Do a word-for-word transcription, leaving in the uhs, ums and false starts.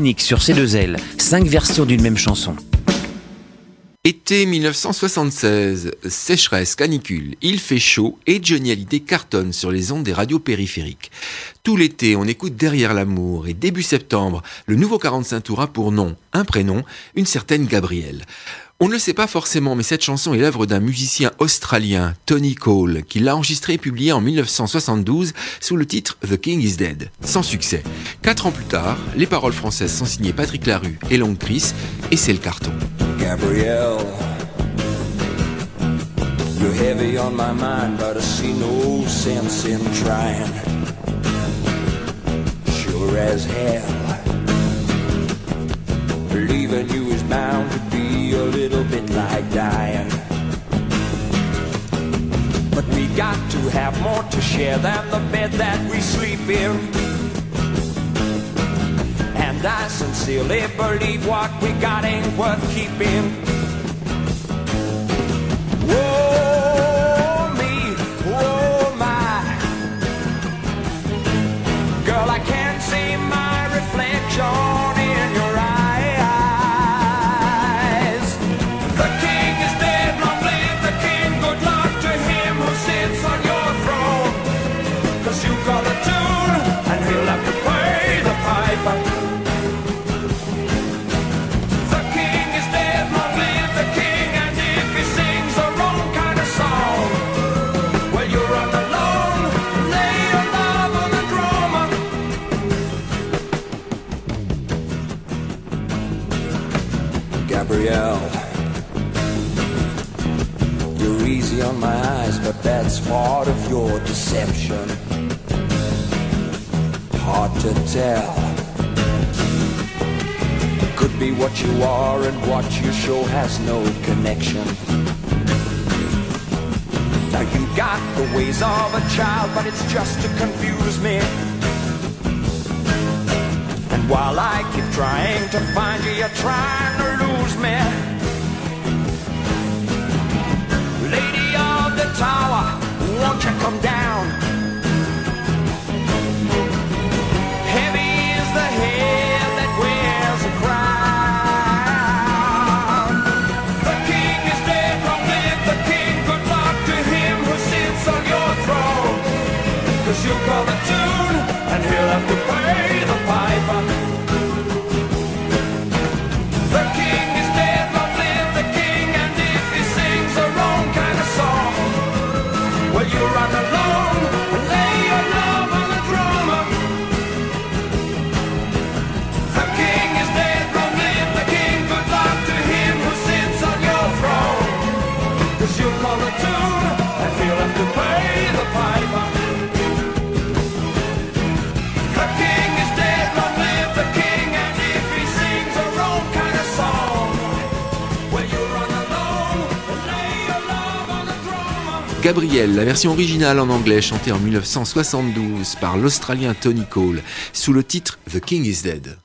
unique sur C deux L, cinq versions d'une même chanson. Été dix-neuf cent soixante-seize, sécheresse, canicule, il fait chaud et Johnny Hallyday cartonne sur les ondes des radios périphériques. Tout l'été, on écoute Derrière l'amour et début septembre, le nouveau quarante-cinq tours a pour nom, un prénom, une certaine Gabrielle. On ne le sait pas forcément, mais cette chanson est l'œuvre d'un musicien australien, Tony Cole, qui l'a enregistrée et publiée en dix-neuf cent soixante-douze sous le titre The King is Dead, sans succès. Quatre ans plus tard, les paroles françaises sont signées Patrick Larue et Long Chris, et c'est le carton. Gabrielle, you're heavy on my mind, but I see no sense in trying. Sure as hell, leaving you is bound to be a little bit like dying. But we got to have more to share than the bed that we sleep in. And I sincerely believe what we got ain't worth keeping. Whoa, me, whoa, my. Girl, I can't see my reflection in your eyes. The king is dead, long live the king. Good luck to him who sits on your throne. 'Cause you got a tune, and he'll have to pay the piper. Gabrielle, you're easy on my eyes, but that's part of your deception. Hard to tell. Could be what you are and what you show has no connection. Now you got the ways of a child, but it's just to confuse me. And while I keep trying to find you, you're trying to lose me. Lady of the tower, won't you come down? Heavy is the head that wears a crown. The king is dead, long live the king. Good luck to him who sits on your throne. 'Cause you call the tune, and he'll have to pay the piper. The king is dead, long live the king. And if he sings the wrong kind of song, well, you run alone and lay your love on the drummer. The king is dead, long live the king. Good luck to him who sits on your throne. 'Cause you call the tune, and he'll have to pay the piper. The king is dead, long live the king. And if he sings the wrong kind of song, well, you run alone and lay your love on the drummer. Gabrielle, la version originale en anglais chantée en dix-neuf cent soixante-douze par l'Australien Tony Cole, sous le titre The King is Dead.